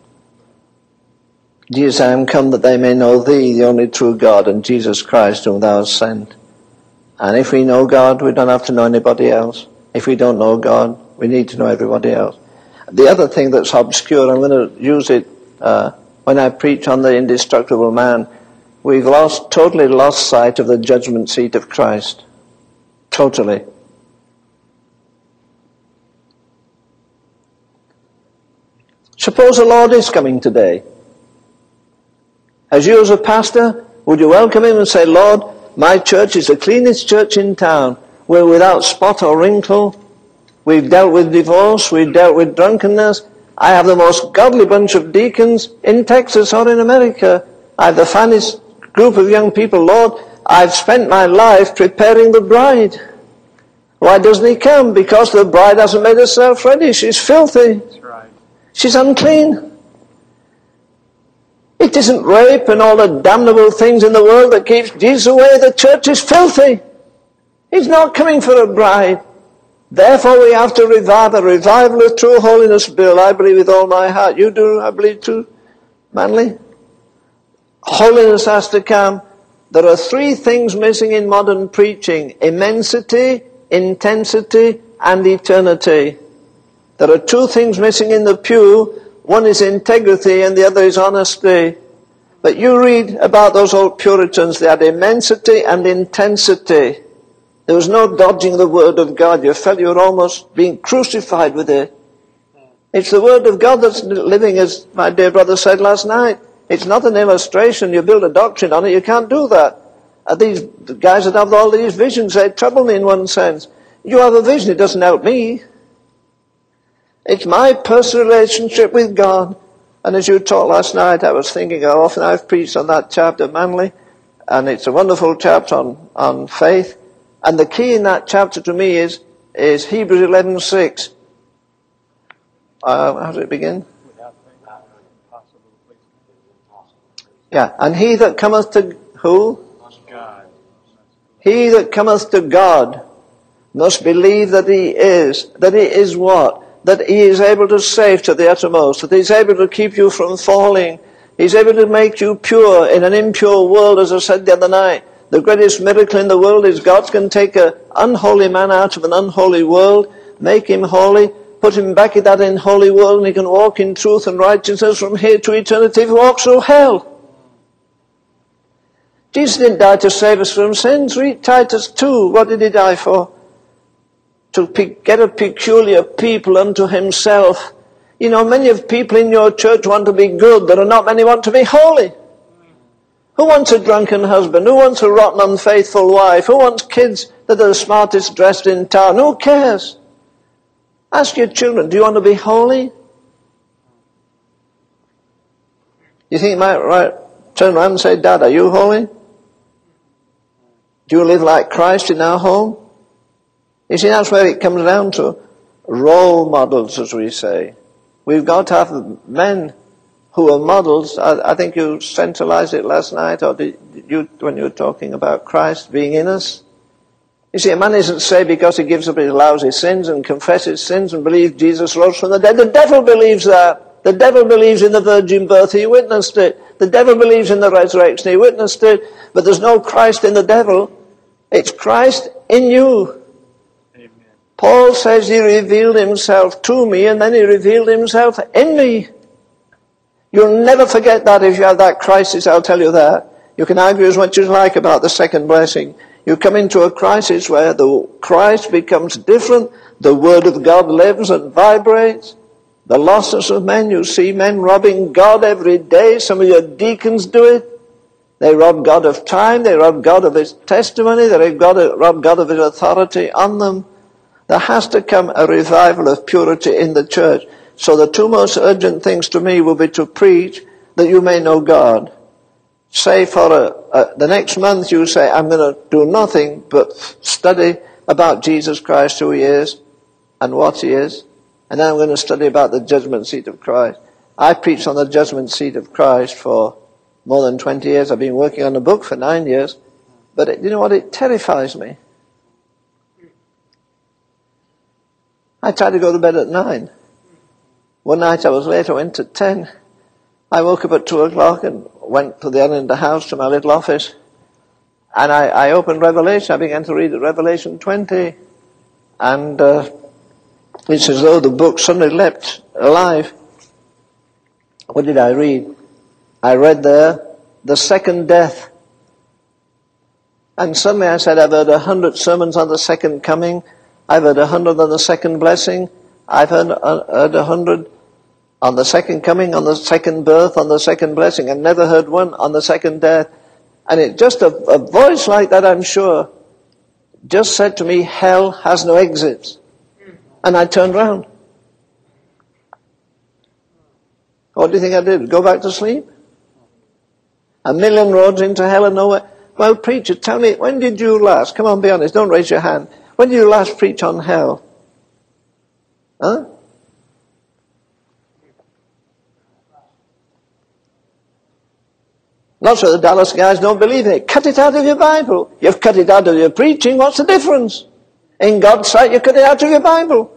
Jesus, I am come that they may know thee, the only true God, and Jesus Christ whom thou hast sent. And if we know God, we don't have to know anybody else. If we don't know God, we need to know everybody else. The other thing that's obscure, I'm going to use it uh, when I preach on the indestructible man. We've lost, totally lost sight of the judgment seat of Christ. Totally. Suppose the Lord is coming today. As you as a pastor, would you welcome him and say, Lord, my church is the cleanest church in town. We're without spot or wrinkle. We've dealt with divorce. We've dealt with drunkenness. I have the most godly bunch of deacons in Texas or in America. I have the finest group of young people. Lord, I've spent my life preparing the bride. Why doesn't he come? Because the bride hasn't made herself ready. She's filthy. That's right. She's unclean. It isn't rape and all the damnable things in the world that keeps Jesus away. The church is filthy. He's not coming for a bride. Therefore we have to revive a revival of true holiness, Bill. I believe with all my heart. You do, I believe too, Manly. Holiness has to come. There are three things missing in modern preaching: immensity, intensity, and eternity. There are two things missing in the pew. One is integrity and the other is honesty. But you read about those old Puritans. They had immensity and intensity. There was no dodging the Word of God. You felt you were almost being crucified with it. It's the Word of God that's living, as my dear brother said last night. It's not an illustration. You build a doctrine on it. You can't do that. And these guys that have all these visions, they trouble me in one sense. You have a vision, it doesn't help me. It's my personal relationship with God. And as you taught last night, I was thinking how often I've preached on that chapter, Manly. And it's a wonderful chapter on, on faith. And the key in that chapter to me is, is Hebrews eleven six. Uh, how does it begin? Yeah, and he that cometh to who? God. He that cometh to God must believe that he is. That he is what? That he is able to save to the uttermost. That he is able to keep you from falling. He's able to make you pure in an impure world, as I said the other night. The greatest miracle in the world is God can take an unholy man out of an unholy world, make him holy, put him back in that unholy world, and he can walk in truth and righteousness from here to eternity if he walks through hell. Jesus didn't die to save us from sins. Read Titus two. What did he die for? To get a peculiar people unto himself. You know, many of people in your church want to be good. There are not many want to be holy. Who wants a drunken husband? Who wants a rotten, unfaithful wife? Who wants kids that are the smartest dressed in town? Who cares? Ask your children, do you want to be holy? You think he might right, turn around and say, Dad, are you holy? Do you live like Christ in our home? You see, that's where it comes down to role models, as we say. We've got to have men who are models. I, I think you centralized it last night, or did you, when you were talking about Christ being in us. You see, a man isn't saved because he gives up his lousy sins and confesses sins and believes Jesus rose from the dead. The devil believes that. The devil believes in the virgin birth. He witnessed it. The devil believes in the resurrection. He witnessed it. But there's no Christ in the devil. It's Christ in you. Amen. Paul says he revealed himself to me, and then he revealed himself in me. You'll never forget that if you have that crisis, I'll tell you that. You can argue as much as you like about the second blessing. You come into a crisis where the Christ becomes different. The Word of God lives and vibrates. The losses of men, you see men robbing God every day. Some of your deacons do it. They rob God of time. They rob God of His testimony. They rob God of His authority on them. There has to come a revival of purity in the church. So the two most urgent things to me will be to preach that you may know God. Say for a, a, the next month you say, I'm going to do nothing but study about Jesus Christ, who He is and what He is. And then I'm going to study about the judgment seat of Christ. I preached on the judgment seat of Christ for more than twenty years. I've been working on a book for nine years. But it, you know what? It terrifies me. I tried to go to bed at nine. One night I was late. I went at ten. I woke up at two o'clock and went to the other end of the house to my little office. And I, I opened Revelation. I began to read Revelation twenty. And uh, it's as though the book suddenly leapt alive. What did I read? I read there, the second death. And suddenly I said, I've heard a hundred sermons on the second coming. I've heard a hundred on the second blessing. I've heard, uh, heard a hundred on the second coming, on the second birth, on the second blessing. I've never heard one on the second death. And it just a, a voice like that, I'm sure, just said to me, hell has no exits. And I turned round. What do you think I did? Go back to sleep? A million roads into hell and nowhere. Well, preacher, tell me, when did you last? Come on, be honest, don't raise your hand. When did you last preach on hell? Huh? Lots of the Dallas guys don't believe it. Cut it out of your Bible. You've cut it out of your preaching. What's the difference? In God's sight, you cut it out of your Bible.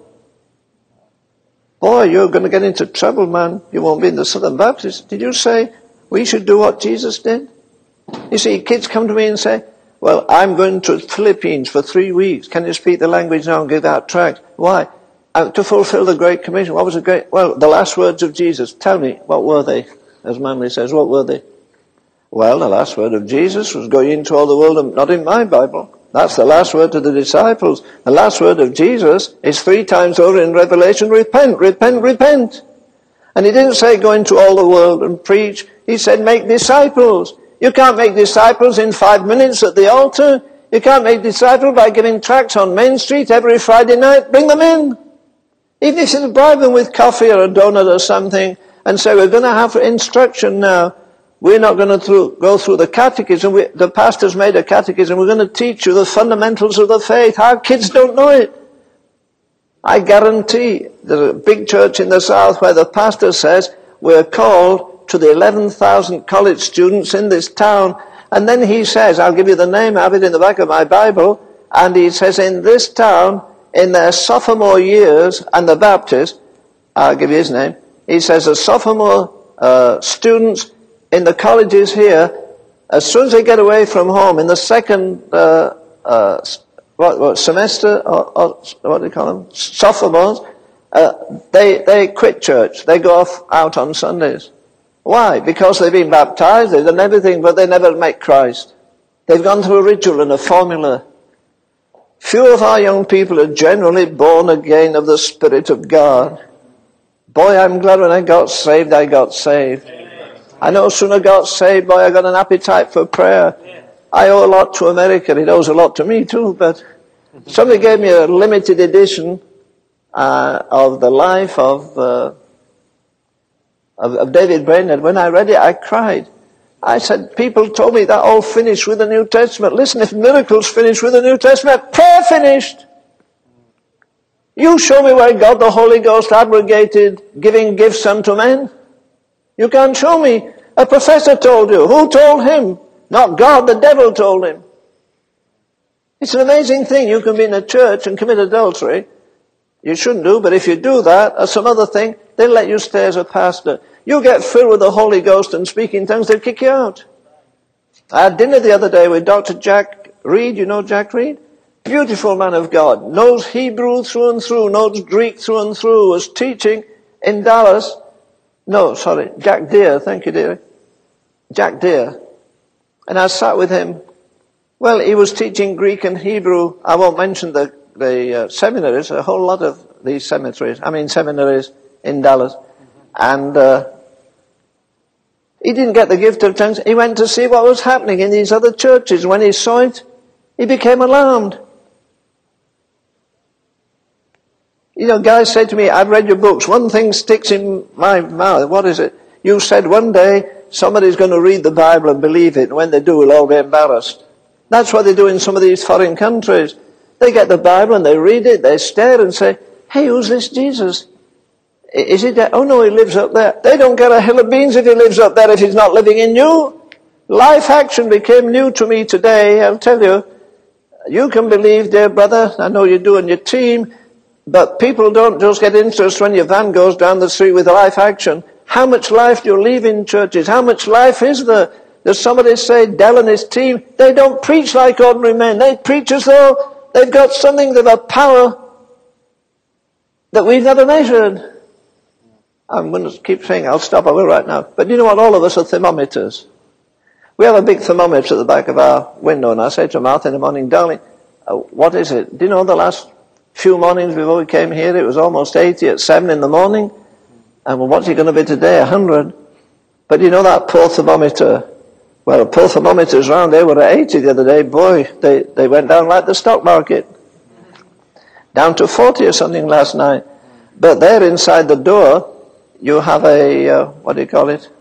Boy, you're going to get into trouble, man. You won't be in the Southern Baptist. Did you say we should do what Jesus did? You see, kids come to me and say, well, I'm going to the Philippines for three weeks. Can you speak the language now and give out tracts? Why? Uh, to fulfill the Great Commission. What was the great? Well, the last words of Jesus. Tell me, what were they? As Manley says, what were they? Well, the last word of Jesus was go into all the world, and not in my Bible. That's the last word to the disciples. The last word of Jesus is three times over in Revelation, repent, repent, repent. And He didn't say go into all the world and preach. He said make disciples. You can't make disciples in five minutes at the altar. You can't make disciples by giving tracts on Main Street every Friday night. Bring them in. Even if you bribe them with coffee or a donut or something and say we're going to have instruction now. We're not going to through, go through the catechism. We, the pastor's made a catechism. We're going to teach you the fundamentals of the faith. Our kids don't know it. I guarantee there's a big church in the south where the pastor says we're called to the eleven thousand college students in this town. And then he says, I'll give you the name, I have it in the back of my Bible. And he says in this town, in their sophomore years, and the Baptist, I'll give you his name. He says the sophomore uh, students in the colleges here, as soon as they get away from home, in the second uh, uh, what, what semester, or, or what do you call them, sophomores, uh, they they quit church. They go off out on Sundays. Why? Because they've been baptized, they've done everything, but they never met Christ. They've gone through a ritual and a formula. Few of our young people are generally born again of the Spirit of God. Boy, I'm glad when I got saved, I got saved. I no sooner got saved, boy, I got an appetite for prayer. I owe a lot to America. It owes a lot to me too, but somebody gave me a limited edition uh, of the life of uh, of, of David Brainerd. When I read it, I cried. I said, people told me that all finished with the New Testament. Listen, if miracles finished with the New Testament, prayer finished. You show me where God the Holy Ghost abrogated giving gifts unto men. You can't show me. A professor told you. Who told him? Not God, the devil told him. It's an amazing thing. You can be in a church and commit adultery. You shouldn't do, but if you do that or some other thing, they'll let you stay as a pastor. You get filled with the Holy Ghost and speak in tongues, they'll kick you out. I had dinner the other day with Doctor Jack Reed. You know Jack Reed? Beautiful man of God. Knows Hebrew through and through. Knows Greek through and through. Was teaching in Dallas. No, sorry. Jack Deere. Thank you, dear. Jack Deere. And I sat with him. Well, he was teaching Greek and Hebrew. I won't mention the, the uh, seminaries. A whole lot of these cemeteries. I mean seminaries in Dallas. And uh, he didn't get the gift of tongues. He went to see what was happening in these other churches. When he saw it, he became alarmed. You know, guys say to me, I've read your books. One thing sticks in my mouth. What is it? You said one day somebody's going to read the Bible and believe it. And when they do, we'll all be embarrassed. That's what they do in some of these foreign countries. They get the Bible and they read it. They stare and say, hey, who's this Jesus? Is he there? Oh no, he lives up there. They don't get a hill of beans if he lives up there, if he's not living in you. Life action became new to me today. I'll tell you, you can believe, dear brother, I know you do in your team, but people don't just get interest when your van goes down the street with life action. How much life do you leave in churches? How much life is there? Does somebody say, Dell and his team, they don't preach like ordinary men. They preach as though they've got something of a power that we've never measured. I'm going to keep saying, I'll stop, I will right now. But you know what? All of us are thermometers. We have a big thermometer at the back of our window, and I say to Martha in the morning, darling, uh, what is it? Do you know the last few mornings before we came here, it was almost eighty at seven in the morning? And well, what's it going to be today? A hundred. But you know that poor thermometer? Well, poor thermometers around, they were at eighty the other day. Boy, they, they went down like the stock market. Down to forty or something last night. But there inside the door, you have a, uh, what do you call it?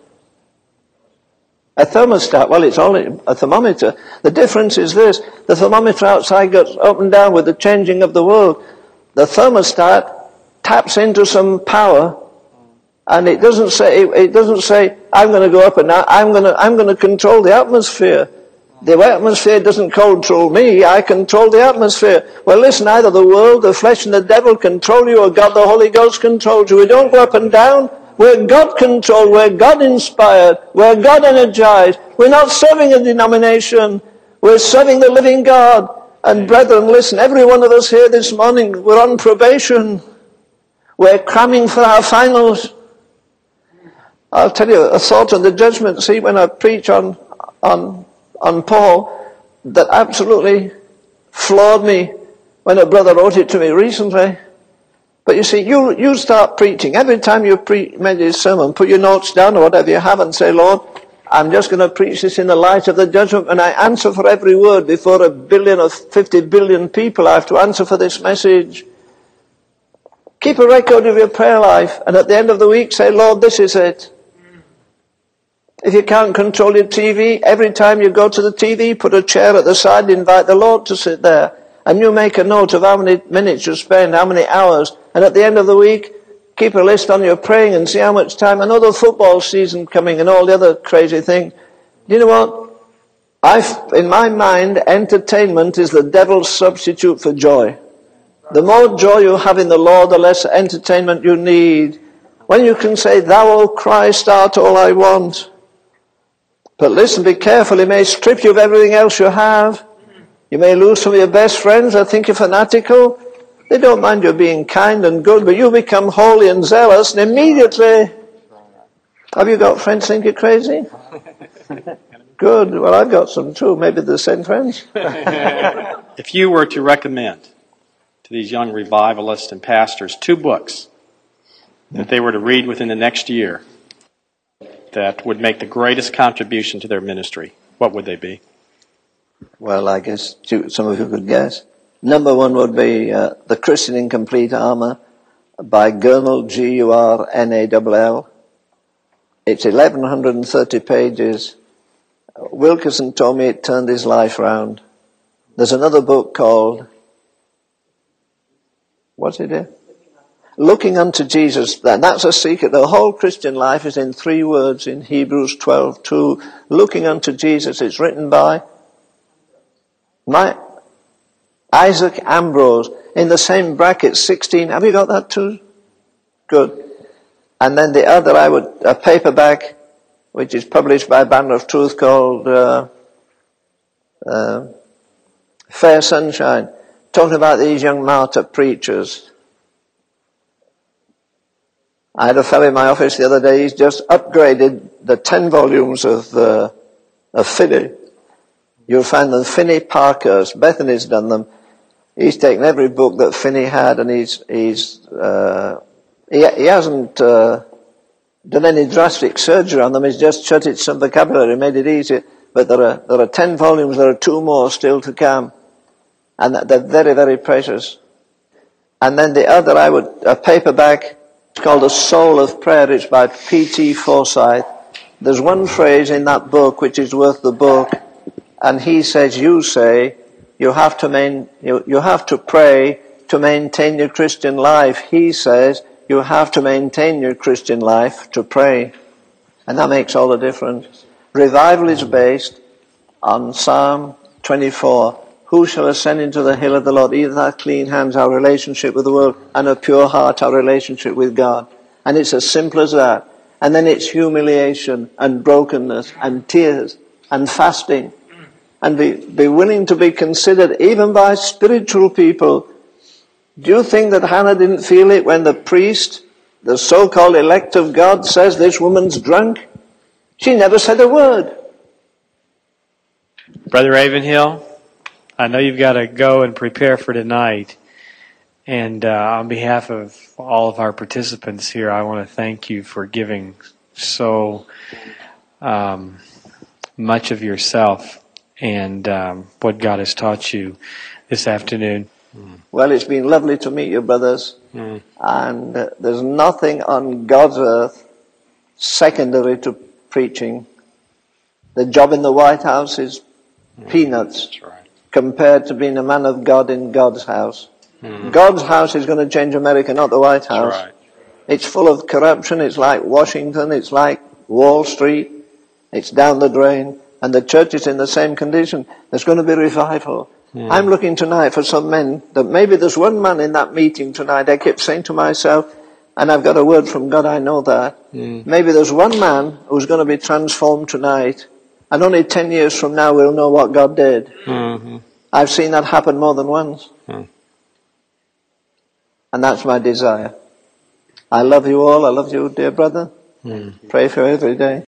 A thermostat. Well, it's only a thermometer. The difference is this. The thermometer outside goes up and down with the changing of the world. The thermostat taps into some power, and it doesn't say, it, it doesn't say, I'm going to go up and down. I'm going to, I'm going to control the atmosphere. The atmosphere doesn't control me. I control the atmosphere. Well, listen, either the world, the flesh, and the devil control you, or God the Holy Ghost controls you. We don't go up and down. We're God controlled. We're God inspired. We're God energized. We're not serving a denomination. We're serving the living God. And brethren, listen, every one of us here this morning, we're on probation. We're cramming for our finals. I'll tell you a thought on the judgment seat when I preach on, on, on Paul that absolutely floored me when a brother wrote it to me recently. But you see, you, you start preaching. Every time you pre- made a sermon, put your notes down or whatever you have and say, Lord, I'm just going to preach this in the light of the judgment, and I answer for every word before a billion or fifty billion people. I have to answer for this message. Keep a record of your prayer life, and at the end of the week say, Lord, this is it. If you can't control your T V, every time you go to the T V, put a chair at the side, invite the Lord to sit there. And you make a note of how many minutes you spend, how many hours. And at the end of the week, keep a list on your praying and see how much time. Another football season coming and all the other crazy things. You know what? I've, in my mind, entertainment is the devil's substitute for joy. The more joy you have in the Lord, the less entertainment you need. When you can say, Thou, O Christ, art all I want. But listen, be careful. He may strip you of everything else you have. You may lose some of your best friends that think you're fanatical. They don't mind you being kind and good, but you become holy and zealous, and immediately, have you got friends think you're crazy? Good. Well, I've got some too. Maybe they're the same friends. If you were to recommend to these young revivalists and pastors two books that they were to read within the next year that would make the greatest contribution to their ministry, what would they be? Well, I guess some of you could guess. Number one would be uh, The Christian in Complete Armor by Gurnall, G U R N A L L. It's eleven thirty pages. Wilkerson told me it turned his life round. There's another book called, what's it here? Looking unto Jesus. And that's a secret. The whole Christian life is in three words in Hebrews twelve two. Looking unto Jesus. It's written by my Isaac Ambrose. In the same bracket, sixteen. Have you got that too? Good. And then the other, I would, a paperback, which is published by Banner of Truth, called uh, uh, Fair Sunshine, talking about these young martyr preachers. I had a fellow in my office the other day, he's just upgraded the ten volumes of, uh, of Finney. You'll find them Finney Parkhurst. Bethany's done them. He's taken every book that Finney had, and he's, he's, uh, he, he hasn't, uh, done any drastic surgery on them. He's just shutted some vocabulary, made it easier. But there are, there are ten volumes, there are two more still to come. And they're very, very precious. And then the other, I would, a paperback, it's called The Soul of Prayer. It's by P T Forsyth. There's one phrase in that book which is worth the book. And he says, you say, you have to main, you, you have to pray to maintain your Christian life. He says, you have to maintain your Christian life to pray. And that makes all the difference. Revival is based on Psalm twenty-four. Who shall ascend into the hill of the Lord? He that hath clean hands, our relationship with the world, and a pure heart, our relationship with God. And it's as simple as that. And then it's humiliation and brokenness and tears and fasting. And be, be willing to be considered even by spiritual people. Do you think that Hannah didn't feel it when the priest, the so-called elect of God, says this woman's drunk? She never said a word. Brother Ravenhill, I know you've got to go and prepare for tonight. And uh, on behalf of all of our participants here, I want to thank you for giving so um, much of yourself and um, what God has taught you this afternoon. Well, it's been lovely to meet you, brothers. Mm. And uh, there's nothing on God's earth secondary to preaching. The job in the White House is mm. peanuts. That's right. Compared to being a man of God in God's house. Mm. God's house is going to change America, not the White House. Right. It's full of corruption. It's like Washington. It's like Wall Street. It's down the drain. And the church is in the same condition. There's going to be revival. Mm. I'm looking tonight for some men, that maybe there's one man in that meeting tonight. I kept saying to myself, and I've got a word from God, I know that. Mm. Maybe there's one man who's going to be transformed tonight. And only ten years from now we'll know what God did. Mm-hmm. I've seen that happen more than once. Mm. And that's my desire. I love you all. I love you, dear brother. Mm. Pray for you every day.